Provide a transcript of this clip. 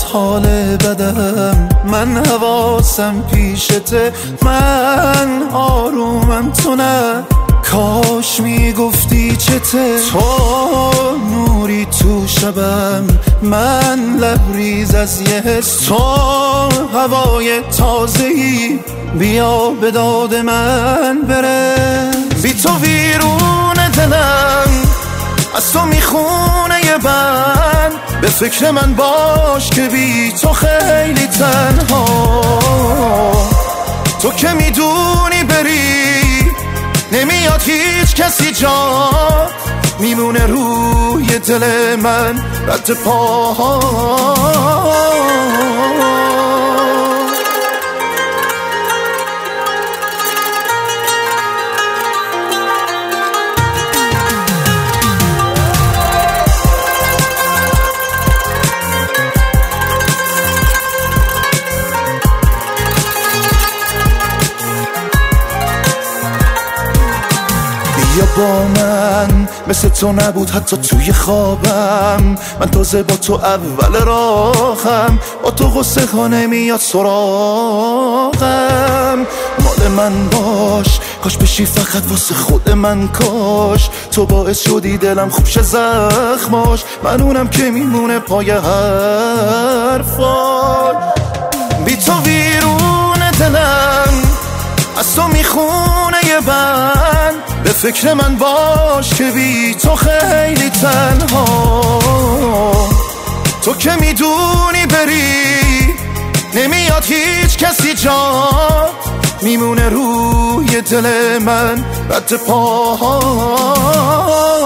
حال بدم، من حواسم پیشته، من آرومم تو نه. کاش میگفتی چته، تو نوری تو شبم، من لبریز از یه حس، تو هوای تازه‌ای، بیا به داد من برس. بی تو ویرون دلم، از تو میخونه یه بند، به فکر من باش که بی تو خیلی تنها. تو که میدونی بری نمیاد هیچ کسی جا، میمونه روی دل من رد پاها. یا با من مثل تو نبود حتی توی خوابم، من تازه با تو اول راهم، با تو غصه ها نمیاد سراغم. مال من باش، کاش بشی فقط واسه خود من، کاش تو باعث شدی دلم خوب شه زخماش، من اونم که میمونه پای حرفاش. بی تو ویرون دلم، از تو میخونه یه بند، به فکر من باش که بی تو خیلی تنها. تو که میدونی بری نمیاد هیچ کسی جا، میمونه روی دل من رد پاها.